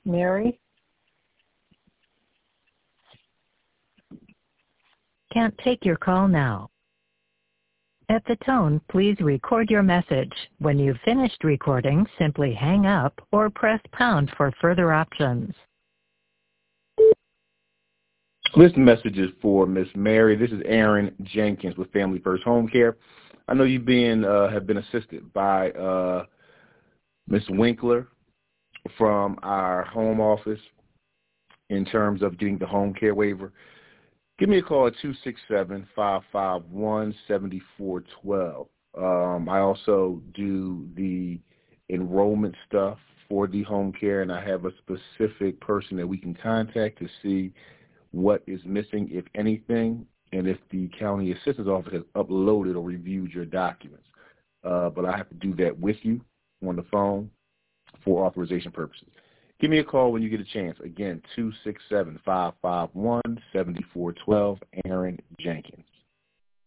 Mary? Can't take your call now. At the tone, please record your message. When you've finished recording, simply hang up or press pound for further options. This message is for Miss Mary. This is Aaron Jenkins with Family First Home Care. I know you have been assisted by Miss Winkler from our home office in terms of getting the home care waiver. Give me a call at 267-551-7412. I also do the enrollment stuff for the home care, and I have a specific person that we can contact to see what is missing, if anything, and if the county assistance office has uploaded or reviewed your documents. But I have to do that with you on the phone for authorization purposes. Give me a call when you get a chance. Again, 267-551-7412, Aaron Jenkins.